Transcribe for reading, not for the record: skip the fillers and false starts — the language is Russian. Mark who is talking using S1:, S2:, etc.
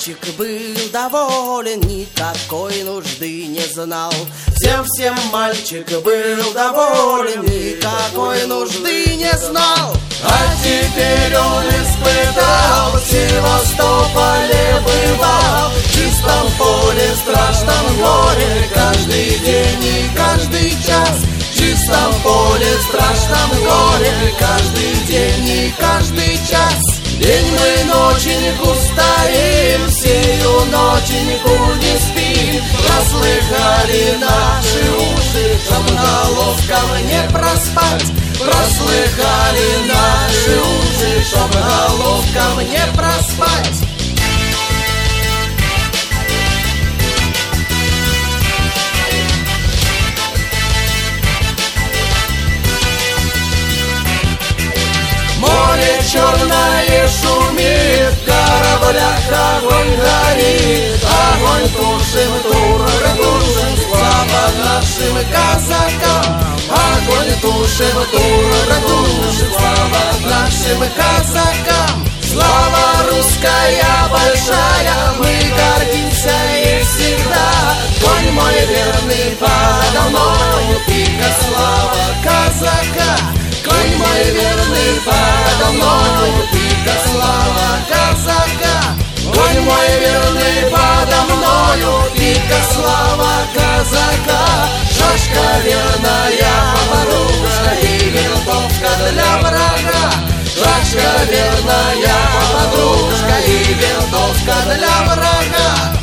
S1: мальчик был доволен, никакой нужды не знал. Всем мальчик был доволен, никакой нужды не знал. А теперь он испытал, в Севастополе бывал, в чистом поле, страшном горе, каждый день и каждый час. В чистом поле, страшном горе, каждый день и каждый час. День мы ноченьку стареем, всею ноченьку не спим. Прослыхали наши уши, чтоб головкам не проспать. Прослыхали наши уши, чтоб головкам не проспать. Море черное шумит, в кораблях огонь горит. Огонь тушим, турка тушим, слава нашим казакам. Огонь тушим, турка тушим, слава нашим казакам. Слава русская большая, мы гордимся ей всегда. Конь мой верный подо мною, пика слава казака. Конь мой верный подо мною, пика слава казака. Конь мой верный подо мною, пика слава казака. Шашка верная подружка и винтовка для врага. Шашка верная подружка и винтовка для врага.